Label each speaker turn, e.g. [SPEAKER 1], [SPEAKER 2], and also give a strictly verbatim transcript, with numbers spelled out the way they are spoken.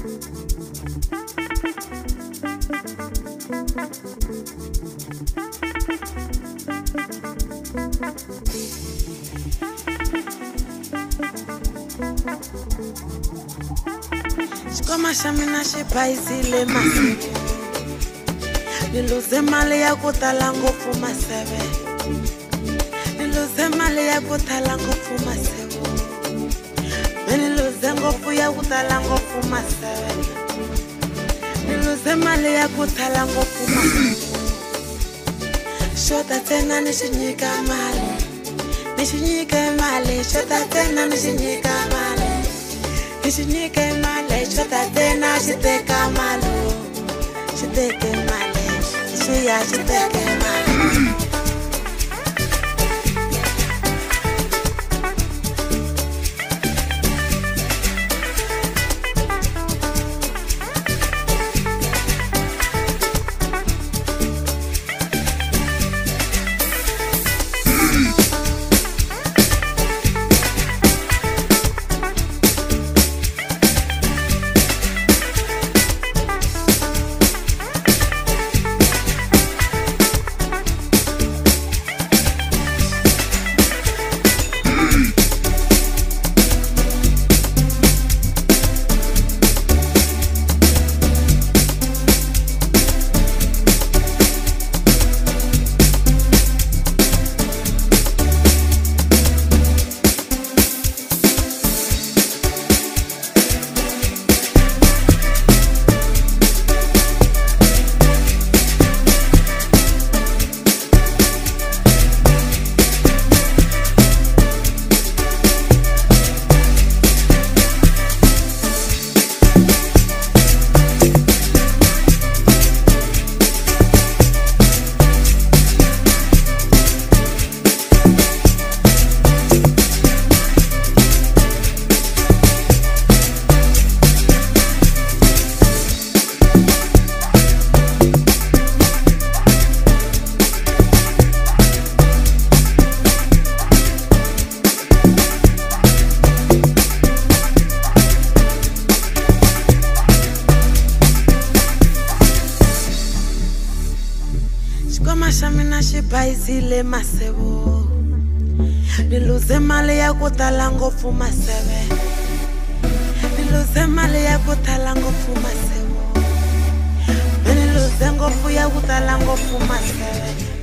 [SPEAKER 1] Shikoma shamina shipaisile masebe niluze mali ya kutala ngofu masebe niluze mali ya kutala ngofu masebe niluze ngofu ya kutala ngofu masebe niluze mali ya kutala ngofu masebe shota tena nishinyika mali nishinyika mali shota tena nishinyika mali nishinyika mali shota tena shiteka malo shiteke mali shiya shiteke mali Shikoma shamina shipaisile masebo niluze mali ya kutala ngofu masebe niluze mali ya kutala ngofu masebo niluze ngofu ya kutala ngofu masebe